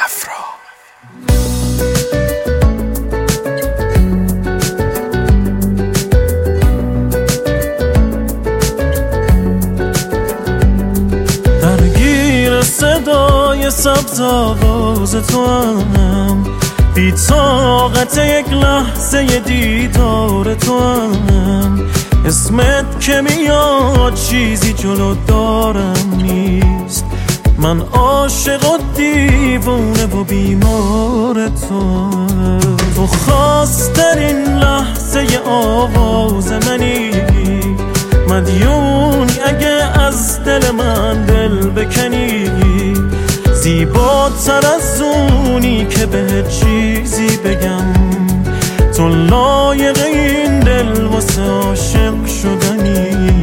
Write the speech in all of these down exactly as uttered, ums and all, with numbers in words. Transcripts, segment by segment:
افرا. درگیر صدای سبز آواز تو هم، بی طاقت یک لحظه دیدار تو هم، اسمت که میاد چیزی جلو دارم نیست. من عاشق و دیوونه و بیمار تو. تو خواسترین لحظه آواز منی، مدیونی اگه از دل من دل بکنی، زیباتر از اونی که به چیزی بگم. تو لایق این دل واسه عاشق شدنی.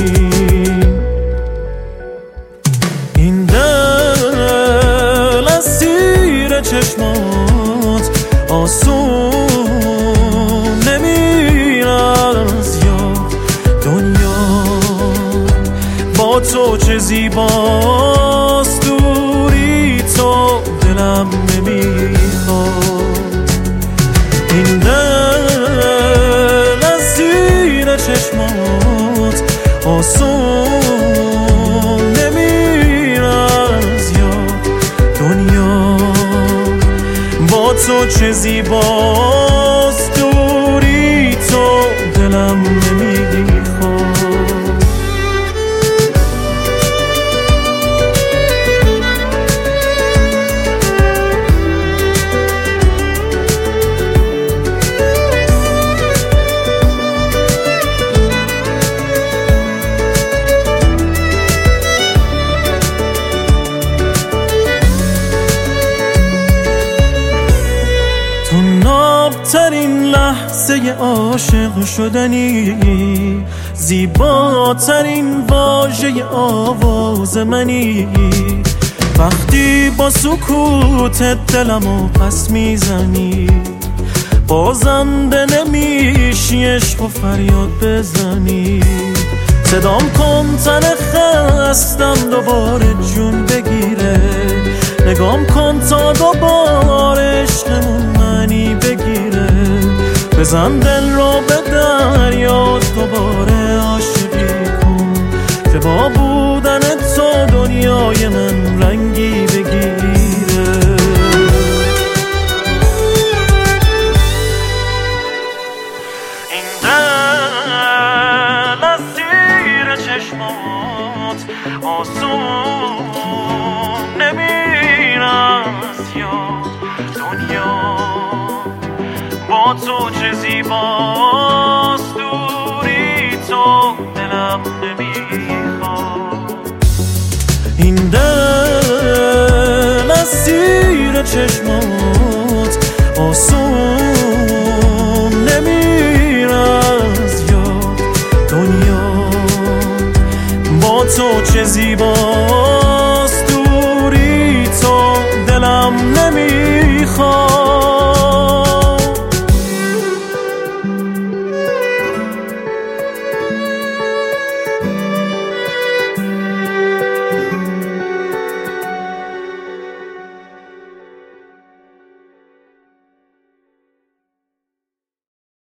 این دل از زیر چشمات آسون نمیره از یاد. دنیا با تو چه زیباست، دوری تو دلم نمیخواد. این دل از زیر چشمات آسون نمیره از یاد. دنیا با تو چه زیباست، دوری تو دلم نمیخواد. ترین لحظه عاشق شدنی، زیباترین واژه آواز منی. وقتی با سکوت دلمو پس میزنی، بازنده نمیشی عشق و فریاد بزنی. صدام کن تن خستم دوباره جون بگیره، نگام کن تا دوباره عشقمون منی بگیره. بزن دل رو به دریا دوباره عاشقی کن، که با بودن تو دنیای من رنگی بگیره. این دل از زیر چشمات آسون نمیره از یاد. دنیا با تو چه زیباست، دوری تو دلم نمیخواد. این دل از زیر چشمات آسون نمیره از یاد. دنیا با تو چه زیباست،